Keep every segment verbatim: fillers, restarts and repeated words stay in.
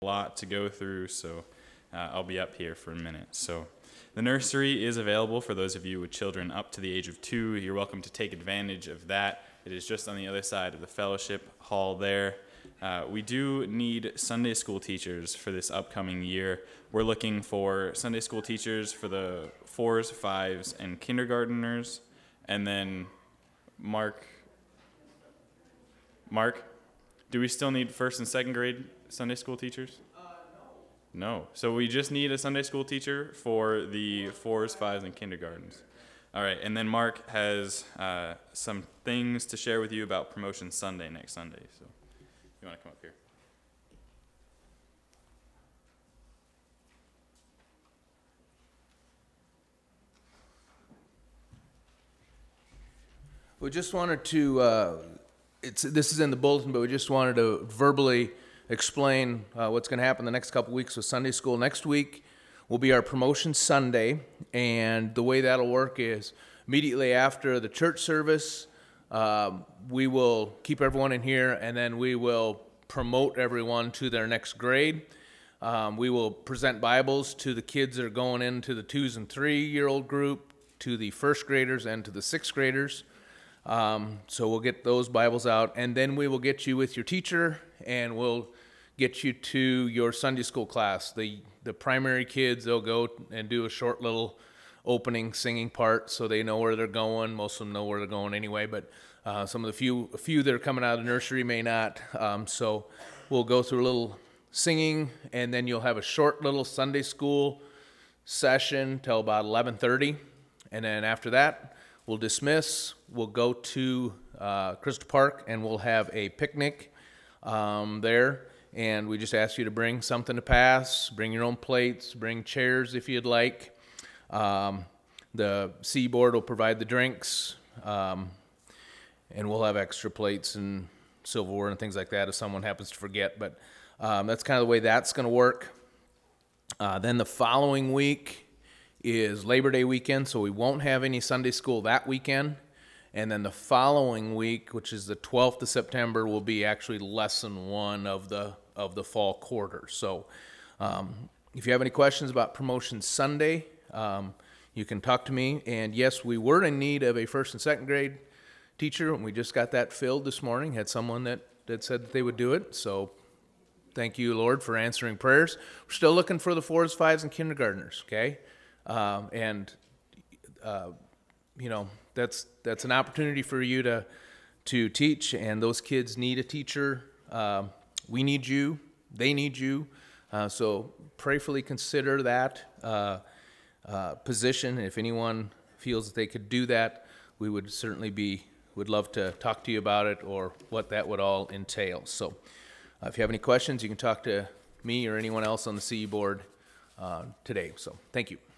lot to go through, so uh, I'll be up here for a minute. So the nursery is available for those of you with children up to the age of two. You're welcome to take advantage of that. It is just on the other side of the fellowship hall there. Uh, we do need Sunday school teachers for this upcoming year. We're looking for Sunday school teachers for the fours, fives, and kindergarteners. And then Mark, Mark, do we still need first and second grade Sunday school teachers? Uh, no. No. So we just need a Sunday school teacher for the fours, fives, and kindergartens. All right, and then Mark has uh, some things to share with you about Promotion Sunday next Sunday. So you want to come up here? We just wanted to, uh, it's this is in the bulletin, but we just wanted to verbally explain uh, what's going to happen the next couple weeks with Sunday school. Next week will be our Promotion Sunday, and the way that'll work is immediately after the church service, um, we will keep everyone in here, and then we will promote everyone to their next grade. Um, we will present Bibles to the kids that are going into the twos and three-year-old group, to the first graders, and to the sixth graders. Um, so we'll get those Bibles out, and then we will get you with your teacher, and we'll get you to your Sunday school class. The the primary kids, they'll go and do a short little opening singing part, so they know where they're going. Most of them know where they're going anyway, but uh, some of the few a few that are coming out of the nursery may not. Um, so we'll go through a little singing, and then you'll have a short little Sunday school session till about eleven thirty, and then after that, we'll dismiss. We'll go to uh, Crystal Park, and we'll have a picnic um, there. And we just ask you to bring something to pass, bring your own plates, bring chairs if you'd like. Um, the C board will provide the drinks, um, and we'll have extra plates and silverware and things like that if someone happens to forget. But um, that's kind of the way that's going to work. Uh, then the following week is Labor Day weekend, so we won't have any Sunday school that weekend. And then the following week, which is the twelfth of September, will be actually lesson one of the of the fall quarter. So um, if you have any questions about Promotion Sunday, um, you can talk to me. And yes, we were in need of a first and second grade teacher, and we just got that filled this morning. Had someone that, that said that they would do it. So thank you, Lord, for answering prayers. We're still looking for the fours, fives, and kindergartners, okay? Um, and, uh, you know, that's that's an opportunity for you to to teach, and those kids need a teacher. Um, we need you. They need you. Uh, so prayerfully consider that uh, uh, position. If anyone feels that they could do that, we would certainly be would love to talk to you about it or what that would all entail. So uh, if you have any questions, you can talk to me or anyone else on the C E board uh, today. So thank you.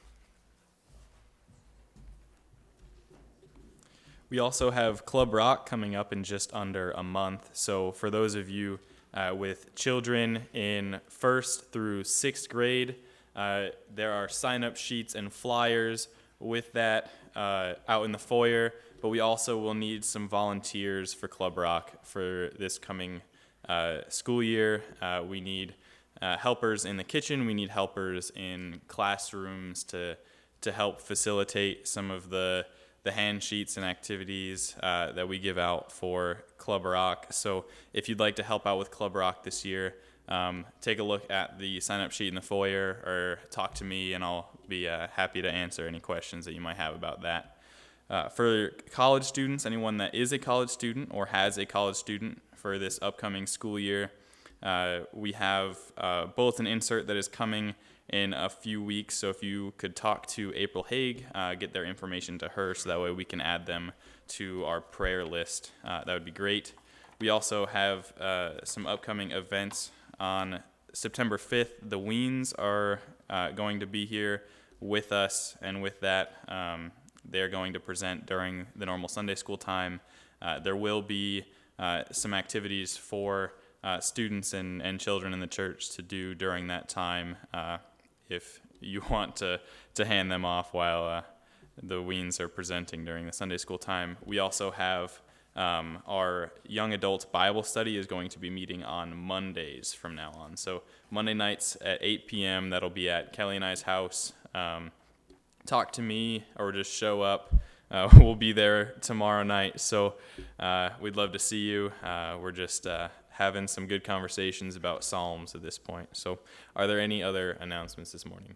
We also have Club Rock coming up in just under a month. So for those of you uh, with children in first through sixth grade, uh, there are sign-up sheets and flyers with that uh, out in the foyer. But we also will need some volunteers for Club Rock for this coming uh, school year. Uh, we need uh, helpers in the kitchen. We need helpers in classrooms to to help facilitate some of the the hand sheets and activities uh, that we give out for Club Rock. So if you'd like to help out with Club Rock this year, um, take a look at the sign-up sheet in the foyer or talk to me, and I'll be uh, happy to answer any questions that you might have about that. Uh, for college students, anyone that is a college student or has a college student for this upcoming school year, uh, we have uh, both an insert that is coming in a few weeks. So if you could talk to April Haig, uh, get their information to her so that way we can add them to our prayer list, uh, that would be great. We also have uh, some upcoming events. On September fifth, the Weens are uh, going to be here with us, and with that, um, they're going to present during the normal Sunday school time. Uh, there will be uh, some activities for uh, students and, and children in the church to do during that time, uh, if you want to, to hand them off while uh, the Weens are presenting during the Sunday school time. We also have Um, our young adults Bible study is going to be meeting on Mondays from now on. So Monday nights at eight p.m., that'll be at Kelly and I's house. Um, talk to me or just show up. Uh, we'll be there tomorrow night. So uh, we'd love to see you. Uh, we're just uh, having some good conversations about Psalms at this point. So are there any other announcements this morning?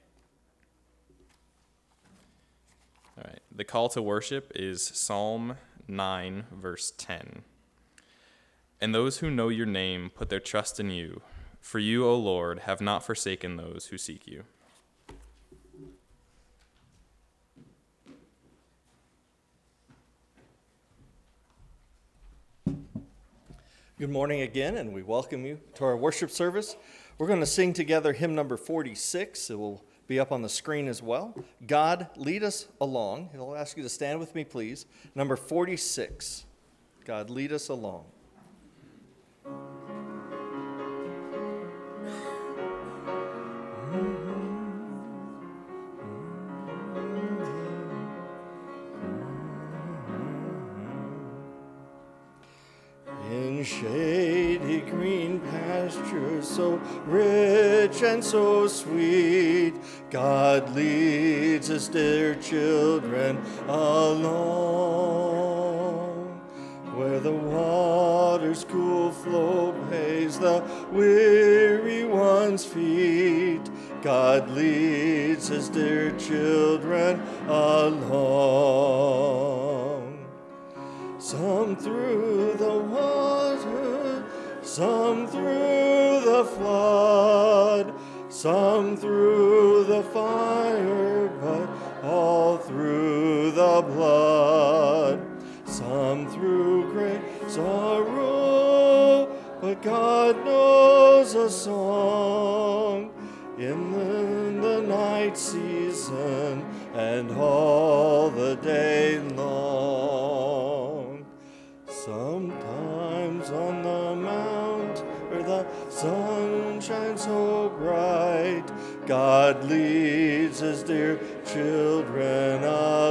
All right. The call to worship is Psalm nine, verse ten. And those who know your name put their trust in you. For you, O Lord, have not forsaken those who seek you. Good morning again, and we welcome you to our worship service. We're going to sing together hymn number forty-six. It will be up on the screen as well. God, lead us along. I'll ask you to stand with me, please. Number forty-six. God, lead us along. In shady green pastures, so rich and so sweet, God leads his dear children along. Where the water's cool flow bathes the weary one's feet, God leads his dear children along. Some through the water, some through the flood, some through the fire, but all through the blood. Some through great sorrow, but God knows a song in the, the night season and all the day long. Sometimes on the mount where the sun shines so bright, God leads his dear children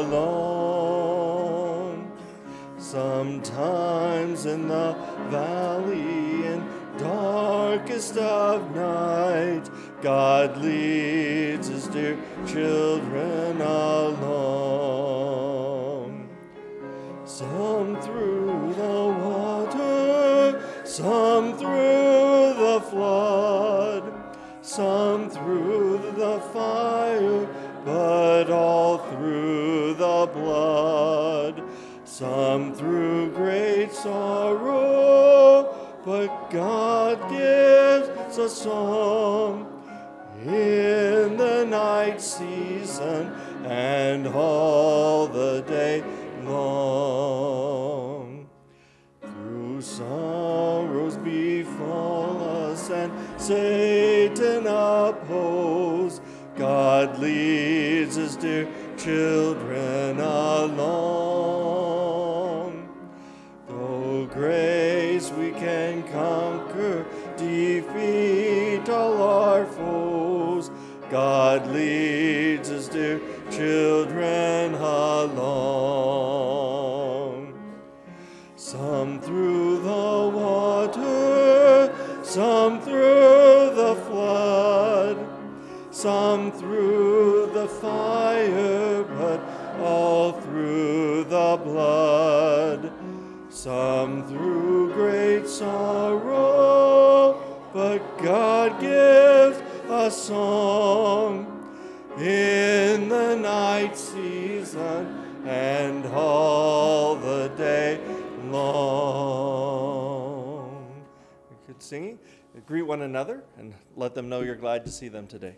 along. Sometimes in the valley in darkest of night, God leads his dear children along. Some through the water, some through the flood, some through the fire, but all through the blood. Some through great sorrow, but God gives a song in the night season and all the day long. Through sorrows befall us and Satan oppose, God leads his dear children along. Though grace we can conquer, defeat all our foes, God leads his dear children along. Some through the water, some through the flood, some through the fire, but all through the blood. Some through great sorrow, but God gives a song in the night season and all the day long. Good singing. Greet one another and let them know you're glad to see them today.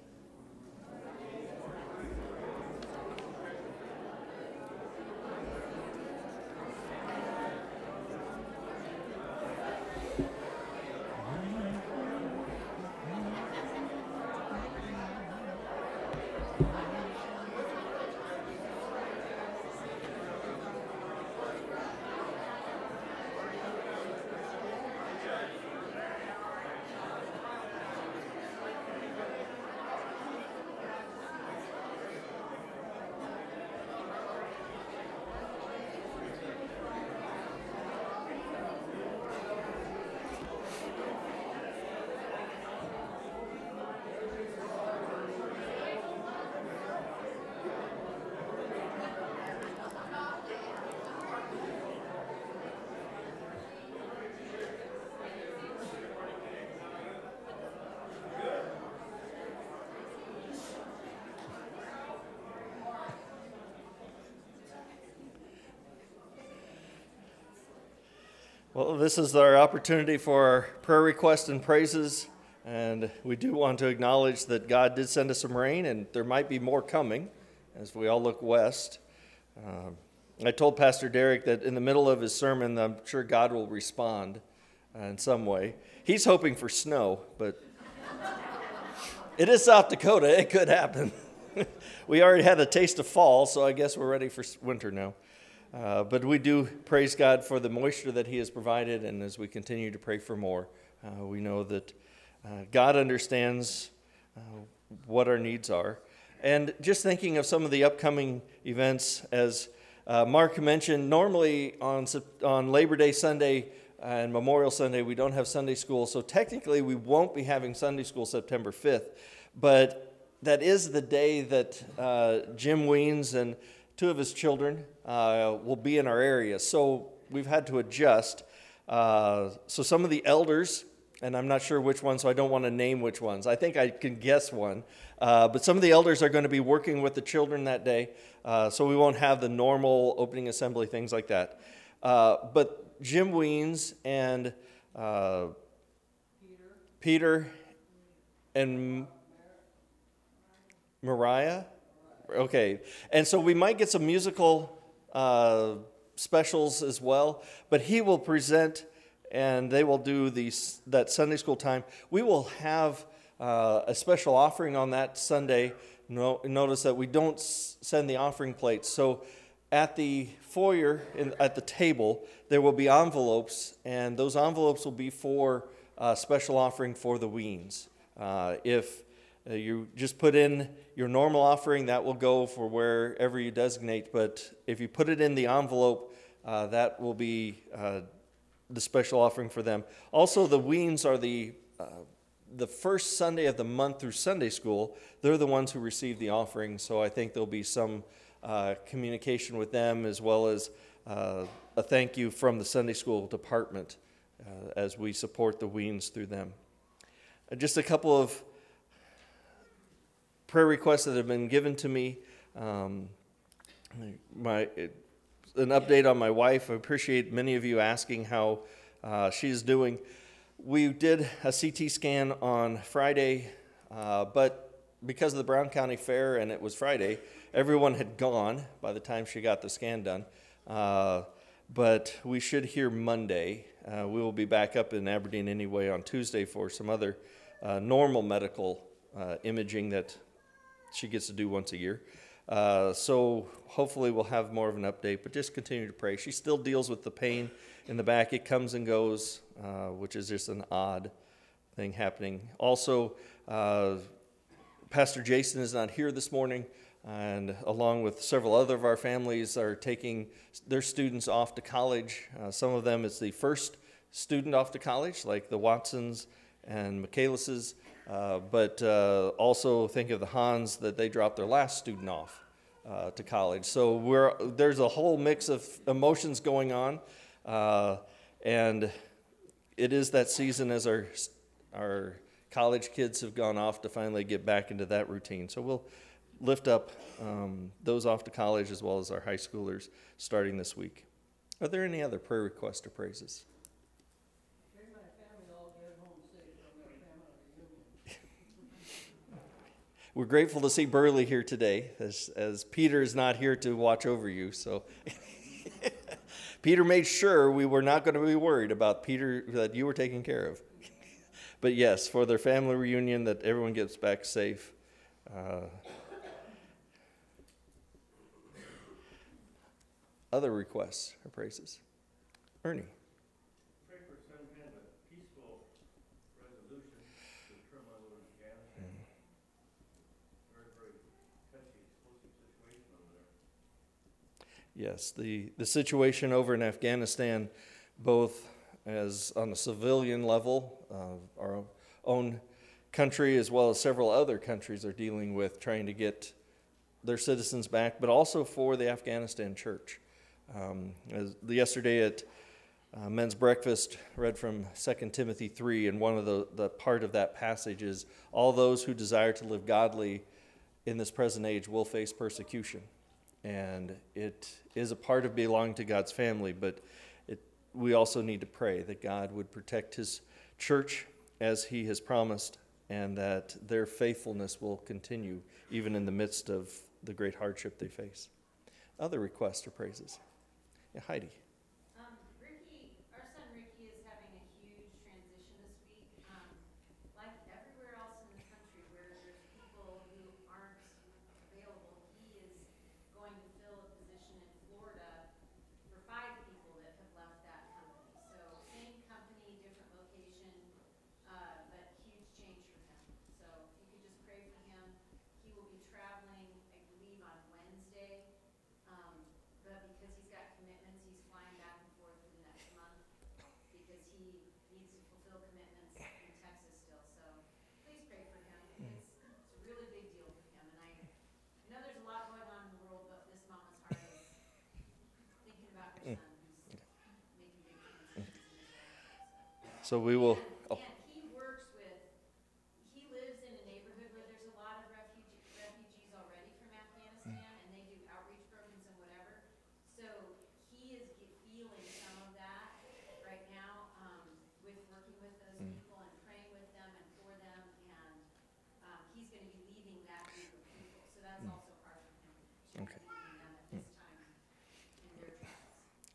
Well, this is our opportunity for our prayer requests and praises, and we do want to acknowledge that God did send us some rain, and there might be more coming as we all look west. Um, I told Pastor Derek that in the middle of his sermon, I'm sure God will respond uh, in some way. He's hoping for snow, but it is South Dakota. It could happen. We already had a taste of fall, so I guess we're ready for winter now. Uh, but we do praise God for the moisture that He has provided, and as we continue to pray for more, uh, we know that uh, God understands uh, what our needs are. And just thinking of some of the upcoming events, as uh, Mark mentioned, normally on on Labor Day Sunday and Memorial Sunday, we don't have Sunday school, so technically we won't be having Sunday school September fifth, but that is the day that uh, Jim Weens and two of his children uh, will be in our area. So we've had to adjust. Uh, so some of the elders, and I'm not sure which one, so I don't want to name which ones. I think I can guess one. Uh, but some of the elders are going to be working with the children that day, uh, so we won't have the normal opening assembly, things like that. Uh, but Jim Weens and uh, Peter. Peter and Mariah. Okay, and so we might get some musical uh, specials as well, but he will present and they will do these, that Sunday school time. We will have uh, a special offering on that Sunday. No, notice that we don't s- send the offering plates. So at the foyer, in, at the table, there will be envelopes, and those envelopes will be for a special offering for the Weens. Uh, if uh, you just put in your normal offering, that will go for wherever you designate, but if you put it in the envelope, uh, that will be uh, the special offering for them. Also, the Weens are the uh, the first Sunday of the month through Sunday school. They're the ones who receive the offering, so I think there'll be some uh, communication with them, as well as uh, a thank you from the Sunday school department uh, as we support the Weens through them. Uh, just a couple of prayer requests that have been given to me. Um, my an update on my wife. I appreciate many of you asking how uh, she's doing. We did a C T scan on Friday, uh, but because of the Brown County Fair and it was Friday, everyone had gone by the time she got the scan done. Uh, but we should hear Monday. Uh, we will be back up in Aberdeen anyway on Tuesday for some other uh, normal medical uh, imaging that she gets to do once a year. Uh, so hopefully we'll have more of an update, but just continue to pray. She still deals with the pain in the back. It comes and goes, uh, which is just an odd thing happening. Also, uh, Pastor Jason is not here this morning, and along with several other of our families are taking their students off to college. Uh, some of them it's the first student off to college, like the Watsons and Michaelises. Uh, but uh, also think of the Hans that they dropped their last student off uh, to college. So we're, there's a whole mix of emotions going on, uh, and it is that season as our our college kids have gone off to finally get back into that routine. So we'll lift up um, those off to college as well as our high schoolers starting this week. Are there any other prayer requests or praises? We're grateful to see Burley here today, as, as Peter is not here to watch over you. So Peter made sure we were not going to be worried about Peter, that you were taken care of. But yes, for their family reunion, that everyone gets back safe. Uh, other requests or praises? Ernie. Yes, the, the situation over in Afghanistan, both as on a civilian level, uh, our own country as well as several other countries are dealing with trying to get their citizens back, but also for the Afghanistan church. Um, as yesterday at uh, men's breakfast, read from Second Timothy three, and one of the, the part of that passage is, all those who desire to live godly in this present age will face persecution. And it is a part of belonging to God's family, but it we also need to pray that God would protect his church as he has promised, and that their faithfulness will continue even in the midst of the great hardship they face. Other requests or praises? Yeah, Heidi. Um, Ricky, our son Ricky is having a huge transition this week. Um, like everywhere else in the country where there's people who aren't available, he is going to fill a position in Florida for five people that have left that company. So same company, different location, uh, but huge change for him. So if you could just pray for him. He will be traveling, I believe, on Wednesday. Um, but because he's got commitments, he's flying back and forth for the next month because he needs to fulfill commitments in Texas still. So please pray for him. It's, it's a really big deal for him. And I, I know there's a lot going on in the world, but this mama's heart is thinking about her son who's making big transitions in his life. So we will. And, and he works with, he lives in a neighborhood where there's a lot of refugee, refugees already from Afghanistan, and they do outreach programs and whatever. So he is ge- feeling some of that right now um, with working with those people and praying with them and for them. And um, he's going to be leading that group of people. So that's also hard for him. to Okay. be leading them at this time in their trials.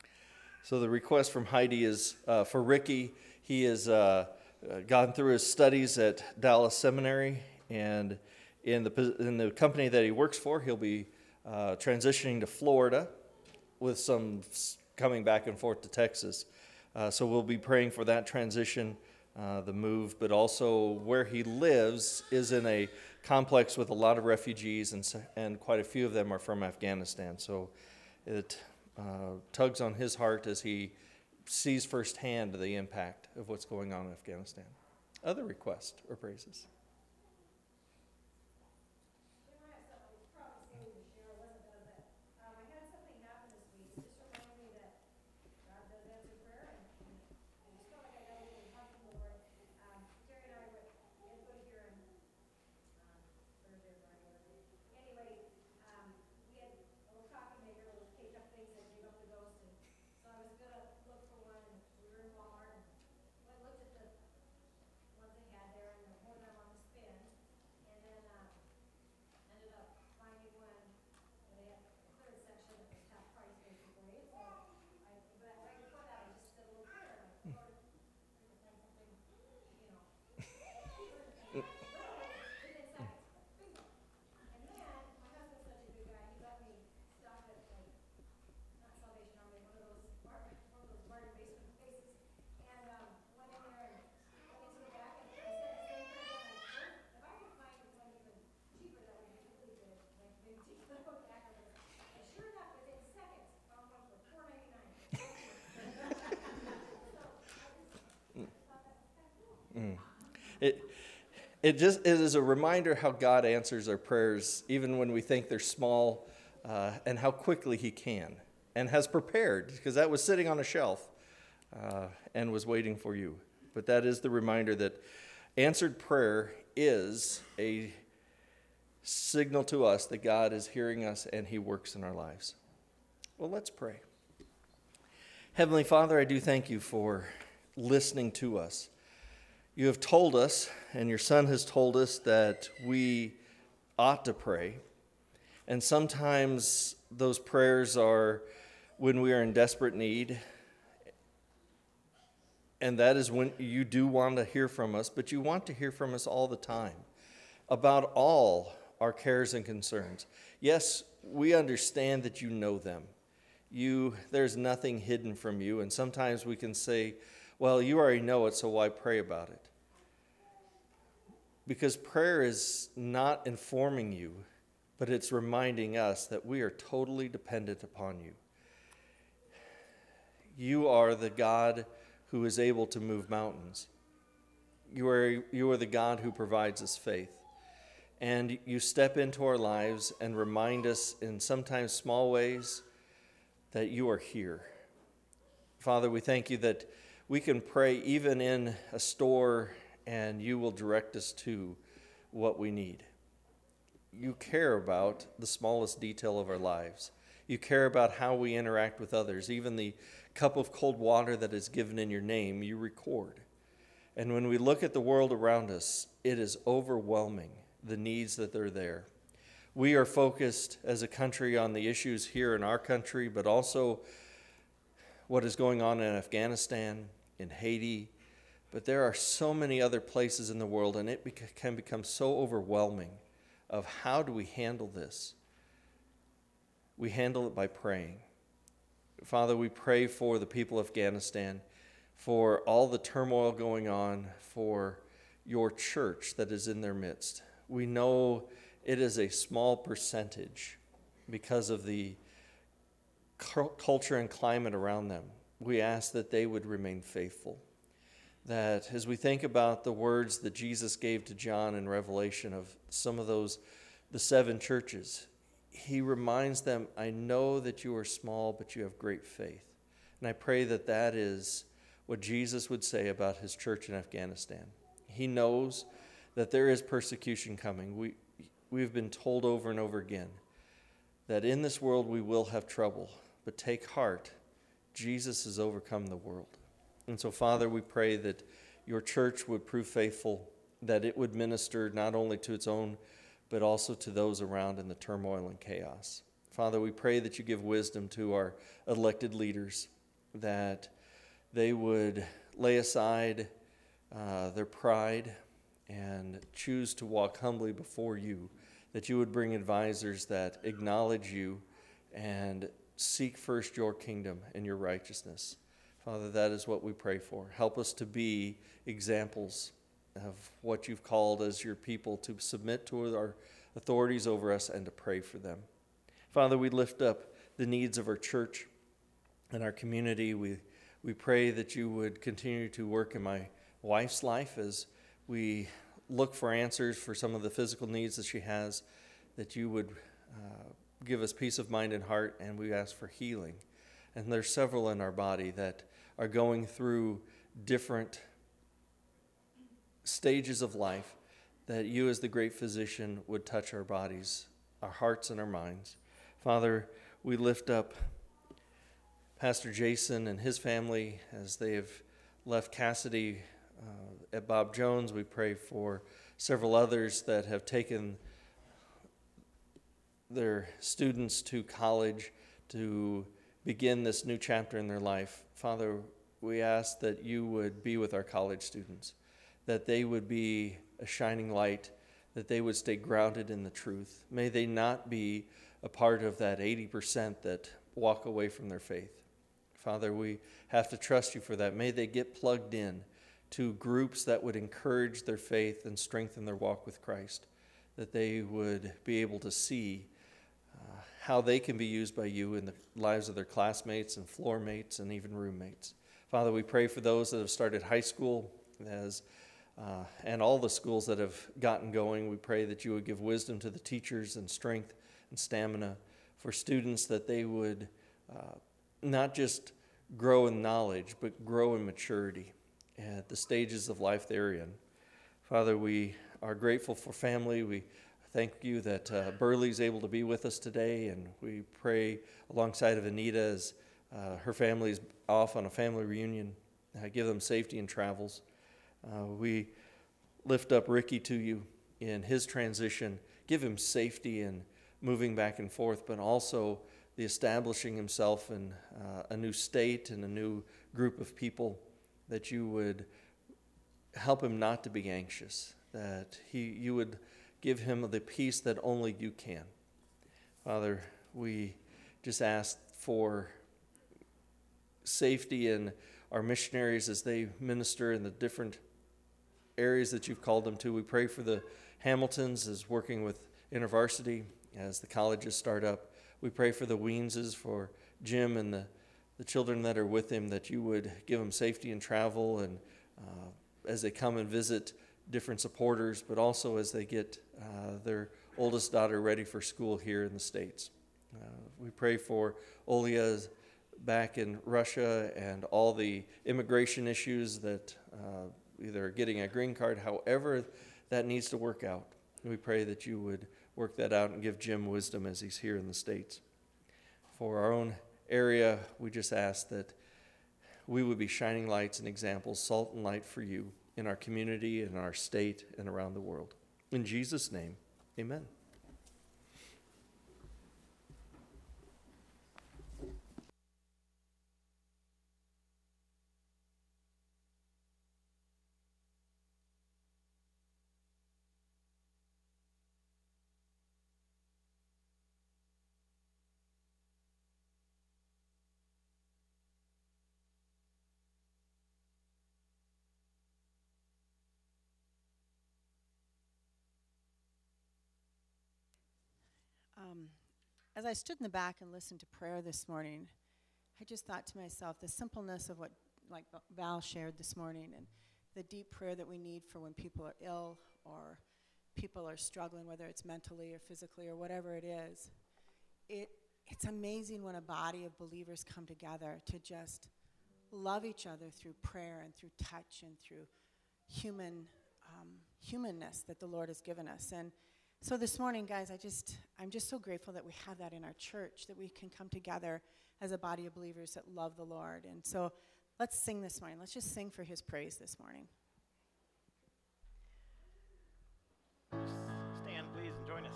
So the request from Heidi is uh, for Ricky. He has uh, uh, gone through his studies at Dallas Seminary, and in the pos- in the company that he works for, he'll be uh, transitioning to Florida, with some s- coming back and forth to Texas. Uh, so we'll be praying for that transition, uh, the move, but also where he lives is in a complex with a lot of refugees, and s- and quite a few of them are from Afghanistan. So it uh, tugs on his heart as he sees firsthand the impact of what's going on in Afghanistan. Other requests or praises? It, it just it is a reminder how God answers our prayers, even when we think they're small, uh, and how quickly He can and has prepared, because that was sitting on a shelf uh, and was waiting for you. But that is the reminder that answered prayer is a signal to us that God is hearing us and He works in our lives. Well, let's pray. Heavenly Father, I do thank you for listening to us. You have told us, and your Son has told us, that we ought to pray. And sometimes those prayers are when we are in desperate need. And that is when you do want to hear from us, but you want to hear from us all the time about all our cares and concerns. Yes, we understand that you know them. You, there's nothing hidden from you. And sometimes we can say, well, you already know it, so why pray about it? Because prayer is not informing you, but it's reminding us that we are totally dependent upon you. You are the God who is able to move mountains. You are, you are the God who provides us faith. And you step into our lives and remind us in sometimes small ways that you are here. Father, we thank you that we can pray even in a store and you will direct us to what we need. You care about the smallest detail of our lives. You care about how we interact with others. Even the cup of cold water that is given in your name, you record. And when we look at the world around us, it is overwhelming, the needs that are there. We are focused as a country on the issues here in our country, but also what is going on in Afghanistan, in Haiti. But there are so many other places in the world, and it bec- can become so overwhelming of how do we handle this. We handle it by praying. Father, we pray for the people of Afghanistan, for all the turmoil going on, for your church that is in their midst. We know it is a small percentage because of the culture and climate around them. We ask that they would remain faithful. That as we think about the words that Jesus gave to John in Revelation of some of those, the seven churches, he reminds them, I know that you are small, but you have great faith. And I pray that that is what Jesus would say about his church in Afghanistan. He knows that there is persecution coming. We, we've been told over and over again that in this world we will have trouble, but take heart, Jesus has overcome the world. And so, Father, we pray that your church would prove faithful, that it would minister not only to its own, but also to those around in the turmoil and chaos. Father, we pray that you give wisdom to our elected leaders, that they would lay aside uh, their pride and choose to walk humbly before you, that you would bring advisors that acknowledge you and seek first your kingdom and your righteousness. Father, that is what we pray for. Help us to be examples of what you've called as your people, to submit to our authorities over us and to pray for them. Father, we lift up the needs of our church and our community. We, we pray that you would continue to work in my wife's life as we look for answers for some of the physical needs that she has, that you would uh, give us peace of mind and heart, and we ask for healing. And there's several in our body that are going through different stages of life, that you as the great physician would touch our bodies, our hearts and our minds. Father, we lift up Pastor Jason and his family as they have left Cassidy uh, at Bob Jones. We pray for several others that have taken their students to college to begin this new chapter in their life. Father, we ask that you would be with our college students, that they would be a shining light, that they would stay grounded in the truth. May they not be a part of that eighty percent that walk away from their faith. Father, we have to trust you for that. May they get plugged in to groups that would encourage their faith and strengthen their walk with Christ, that they would be able to see uh, how they can be used by you in the lives of their classmates and floor mates and even roommates. Father, we pray for those that have started high school as uh, and all the schools that have gotten going. We pray that you would give wisdom to the teachers and strength and stamina for students, that they would uh, not just grow in knowledge, but grow in maturity at the stages of life they're in. Father, we are grateful for family. We thank you that uh, Burley's able to be with us today, and we pray alongside of Anita as uh, her family is off on a family reunion. Uh, give them safety in travels. Uh, we lift up Ricky to you in his transition. Give him safety in moving back and forth, but also the establishing himself in uh, a new state and a new group of people, that you would help him not to be anxious, that he you would give him the peace that only you can. Father, we just ask for safety in our missionaries as they minister in the different areas that you've called them to. We pray for the Hamiltons as working with InterVarsity as the colleges start up. We pray for the Weenses, for Jim and the, the children that are with him, that you would give them safety in travel and uh, as they come and visit different supporters, but also as they get uh, their oldest daughter ready for school here in the States. Uh, we pray for Olia back in Russia and all the immigration issues that uh, either getting a green card, however that needs to work out. We pray that you would work that out and give Jim wisdom as he's here in the States. For our own area, we just ask that we would be shining lights and examples, salt and light for you in our community, in our state, and around the world. In Jesus' name, amen. Um, as I stood in the back and listened to prayer this morning, I just thought to myself the simpleness of what like Val shared this morning, and the deep prayer that we need for when people are ill or people are struggling, whether it's mentally or physically or whatever it is. It it's amazing when a body of believers come together to just love each other through prayer and through touch and through human um, humanness that the Lord has given us. And so this morning, guys, I just, I'm just so grateful that we have that in our church, that we can come together as a body of believers that love the Lord. And so let's sing this morning. Let's just sing for his praise this morning. Stand, please, and join us.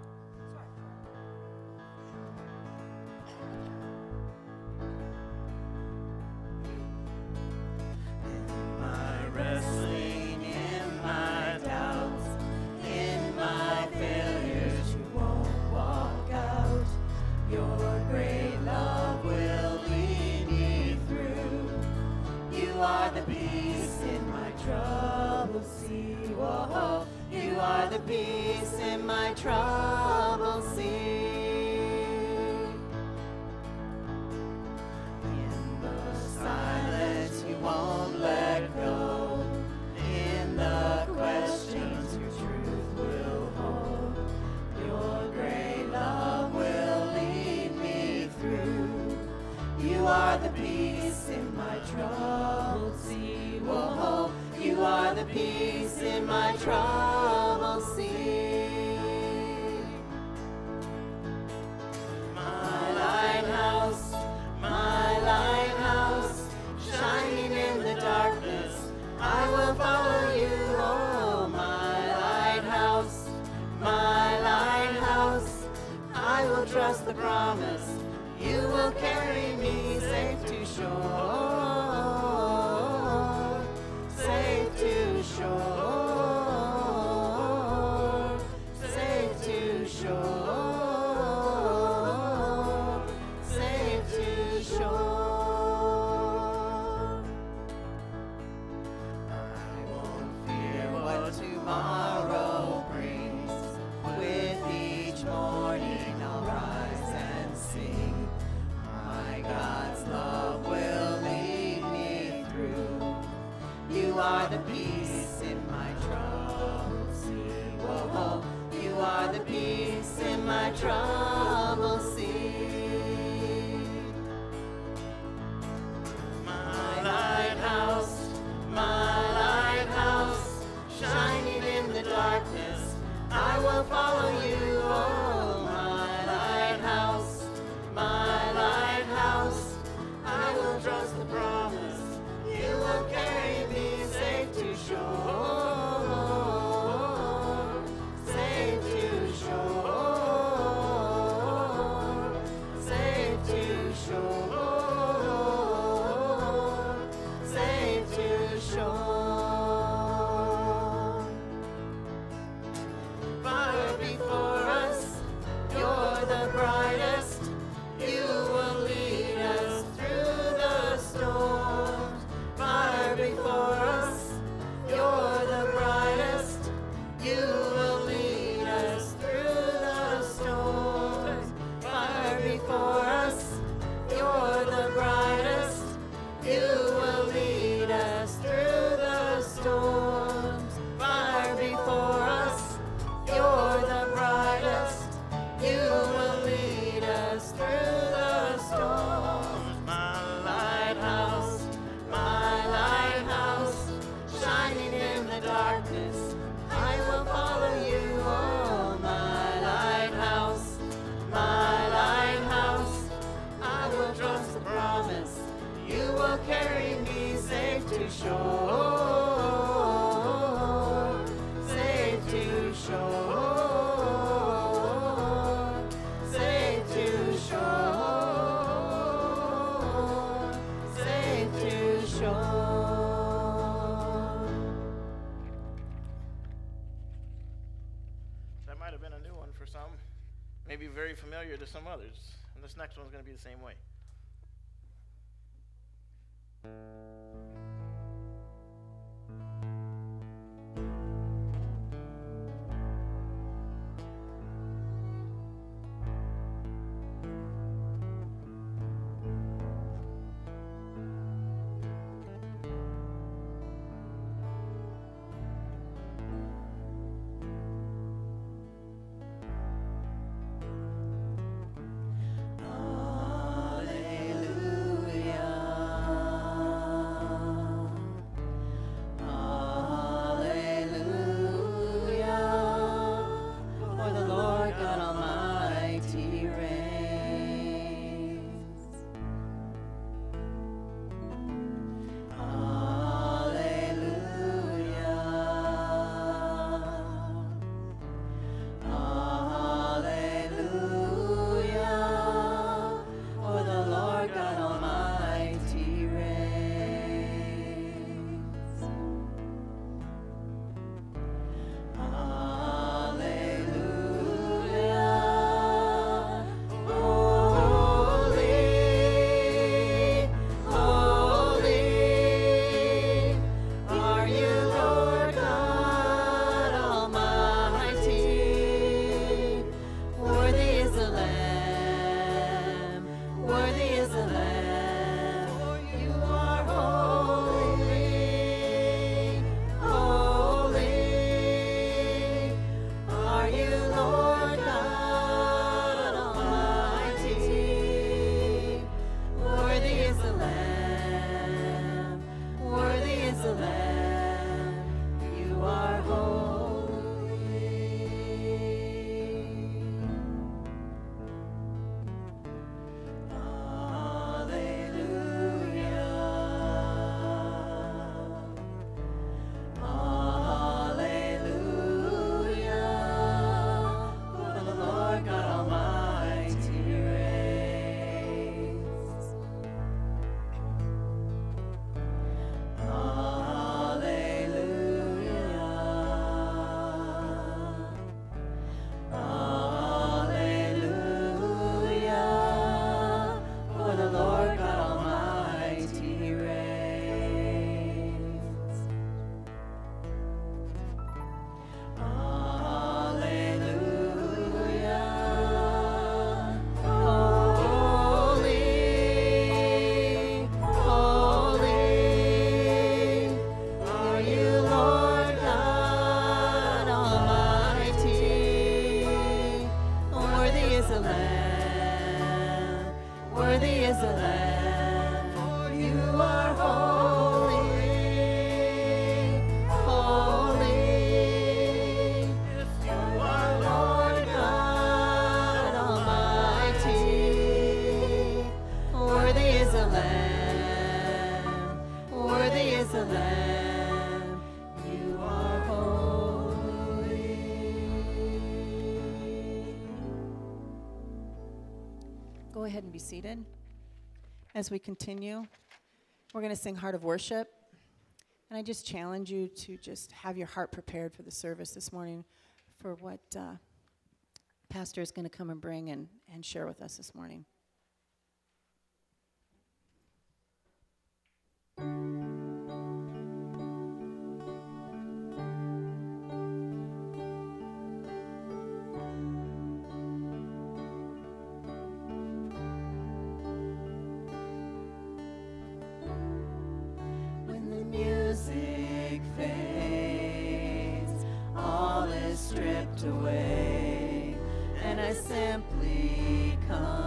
In my wrestling, in my doubts, in my failures, you won't walk out. Your great love will lead me through. You are the peace in my troubled sea. Whoa, you are the peace in my troubled sea. In the silence, you won't let go. In the questions, your truth will hold. Your great love will lead me through. You are the peace in my troubled sea. Whoa, you are the peace in my troubled sea. My lighthouse, my lighthouse, shining in the darkness, I will follow you. Oh, my lighthouse, my lighthouse, I will trust the promise. You will carry me safe to shore, safe to shore, safe to shore, safe to shore. I won't fear what tomorrow brings. With each morning I'll rise and sing. My God's love will lead me through. You are the peace in my troubled sea. Whoa, you are the peace in my troubled sea. My lighthouse, my lighthouse, shining in the darkness, I will follow you. Oh, my lighthouse, my lighthouse, I will trust the promise. You will carry me safe to shore, safe to shore, safe to shore, safe to shore. Fire before might have been a new one for some, maybe very familiar to some others. And this next one's going to be the same way. Go ahead and be seated. As we continue, we're going to sing Heart of Worship. And I just challenge you to just have your heart prepared for the service this morning for what uh, Pastor is going to come and bring and, and share with us this morning. Away, and I simply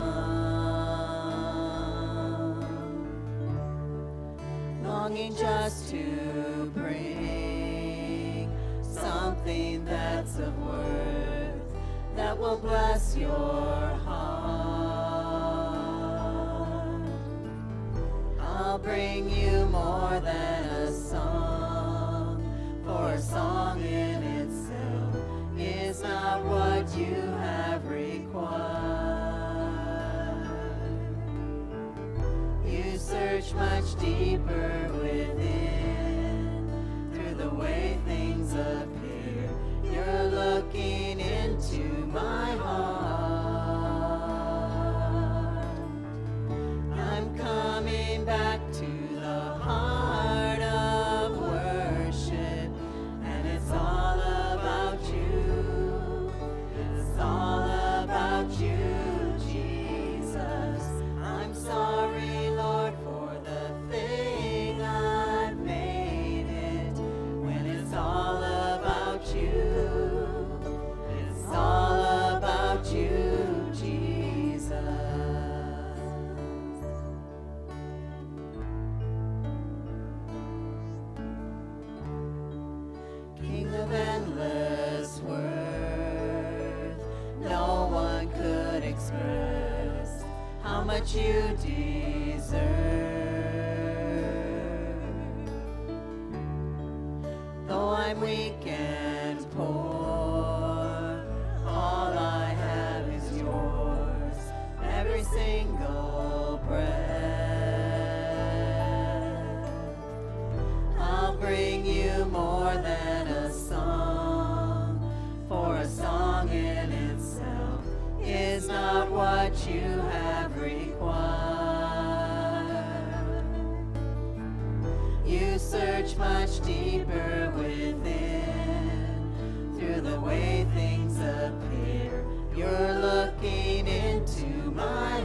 come, longing just to bring something that's of worth that will bless your heart. I'll bring you more than a song, for a song in itself is not what you have required. You search much deeper within, through the way things appear. You're looking into express how much you deserve. Though I'm weak and poor, all I have is yours, every single breath. I'll bring you more than a song, for a song in itself is not what you have required. You search much deeper within, through the way things appear. You're looking into my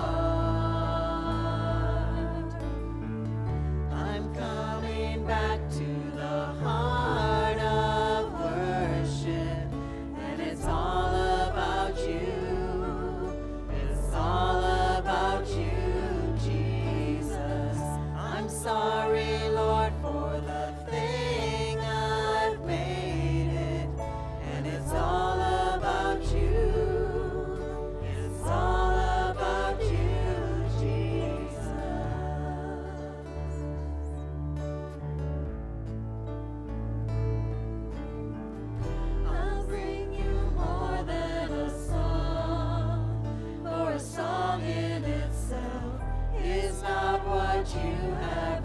heart. I'm coming back to the heart of worship, and it's all about you. It's all about you, Jesus. I'm sorry, Lord, for the thing I've made it, and it's all about you. It's all about you, Jesus. I'll bring you more than a song, for a song in itself is not what you have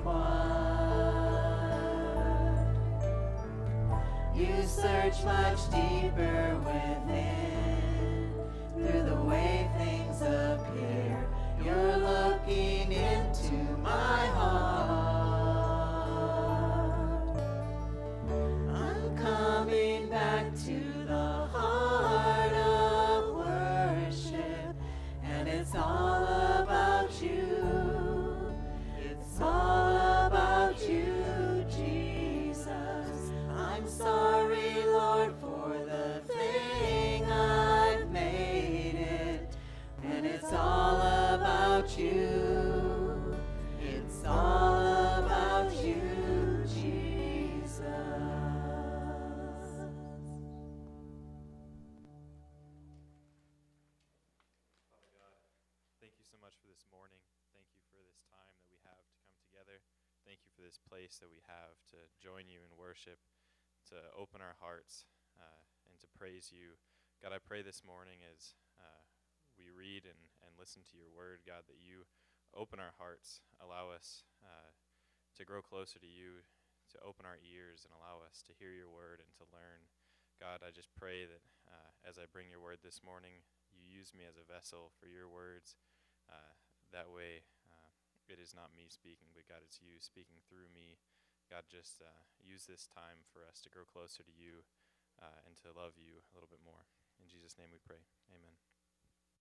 required. You search much deeper within, through the way things appear. You're looking into my heart. I'm coming back to the heart of worship, and it's all about you. It's all about you, Jesus. I'm sorry, Lord, for the thing I've made it, and it's all about you. It's all about you, Jesus. Father God, thank you so much for this morning. Thank you for this time that we have to come together. Thank you for this place that we have to join you in worship, to open our hearts, uh, and to praise you. God, I pray this morning as uh, we read and, and listen to your word, God, that you open our hearts, allow us uh, to grow closer to you, to open our ears and allow us to hear your word and to learn. God, I just pray that uh, as I bring your word this morning, you use me as a vessel for your words. Uh, that way, uh, it is not me speaking, but God, it's you speaking through me. God, just uh, use this time for us to grow closer to you uh, and to love you a little bit more. In Jesus' name we pray. Amen.